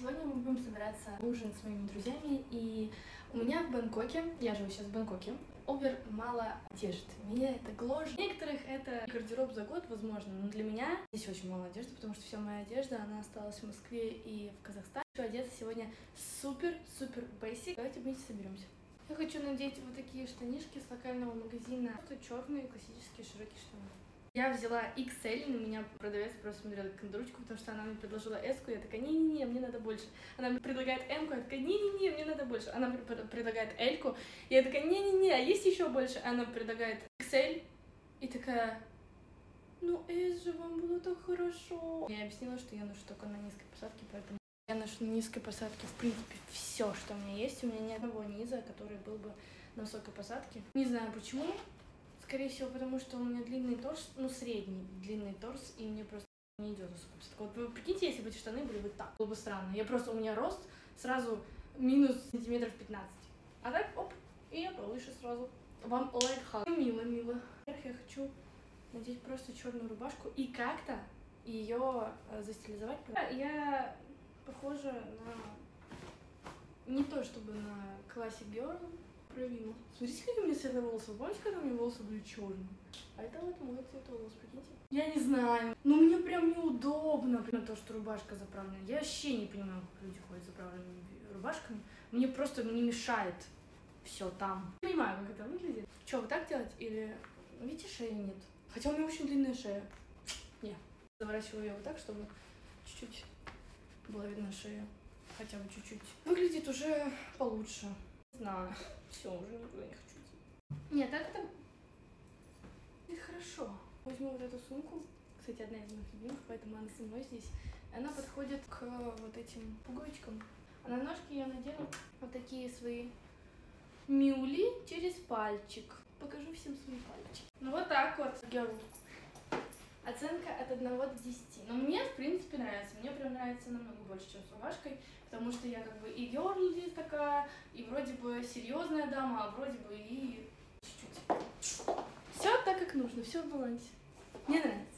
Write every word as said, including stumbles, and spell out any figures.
Сегодня мы будем собираться на ужин с моими друзьями, и у меня в Бангкоке, я живу сейчас в Бангкоке, овер мало одежды. Меня это гложет. Для некоторых это гардероб за год, возможно, но для меня здесь очень мало одежды, потому что вся моя одежда, она осталась в Москве и в Казахстане. Хочу одеться сегодня супер-супер basic. Давайте вместе соберемся. Я хочу надеть вот такие штанишки с локального магазина. Это черные классические широкие штаны. Я взяла икс эль, на меня продавец просто смотрела как на ручку, потому что она мне предложила эс-ку, я такая, не-не-не, мне надо больше. Она мне предлагает эм-ку, я такая, не-не-не, мне надо больше. Она предлагает эль-ку, я такая, не-не-не, а есть еще больше? Она предлагает икс эль, и такая, ну эс же, вам было так хорошо. Я объяснила, что я ношу только на низкой посадке, поэтому я ношу на низкой посадке, в принципе, все, что у меня есть. У меня нет одного низа, который был бы на высокой посадке. Не знаю почему. Скорее всего, потому что у меня длинный торс, ну, средний длинный торс, и мне просто не идет особо. Вот вы прикиньте, если бы эти штаны были бы так, было бы странно. Я просто, у меня рост сразу минус сантиметров пятнадцать. А так, оп, и я повыше сразу. Вам лайфхак. Мило, мило. Во-первых, я хочу надеть просто черную рубашку и как-то ее застилизовать. Я похожа на... Не то чтобы на Classic Girl, проявила. Смотрите, какие у меня светлые волосы. Помните, когда у меня волосы были черные? А это вот мой цвет волос, прикиньте. Я не знаю. Ну, мне прям неудобно. То, что рубашка заправленная. Я вообще не понимаю, как люди ходят с заправленными рубашками. Мне просто не мешает все там. Не понимаю, как это выглядит. Что, вот так делать? Или... Видите, шеи нет. Хотя у меня очень длинная шея. Не. Заворачиваю ее вот так, чтобы чуть-чуть была видна шея. Хотя бы чуть-чуть. Выглядит уже получше. Не знаю. Все, уже никуда не хочу идти. Нет, так-то это хорошо. Возьму вот эту сумку. Кстати, одна из моих любимых, поэтому она со мной здесь. Она подходит к вот этим пуговичкам. А на ножки я надену вот такие свои мюли через пальчик. Покажу всем свои пальчики. Ну вот так вот. Girl. Оценка от одного до десяти. Но мне, в принципе, нравится. Мне прям нравится намного больше, чем с рубашкой. Потому что я как бы и герл такая, и вроде бы серьезная дама, а вроде бы и чуть-чуть. Все так, как нужно, все в балансе. Мне нравится.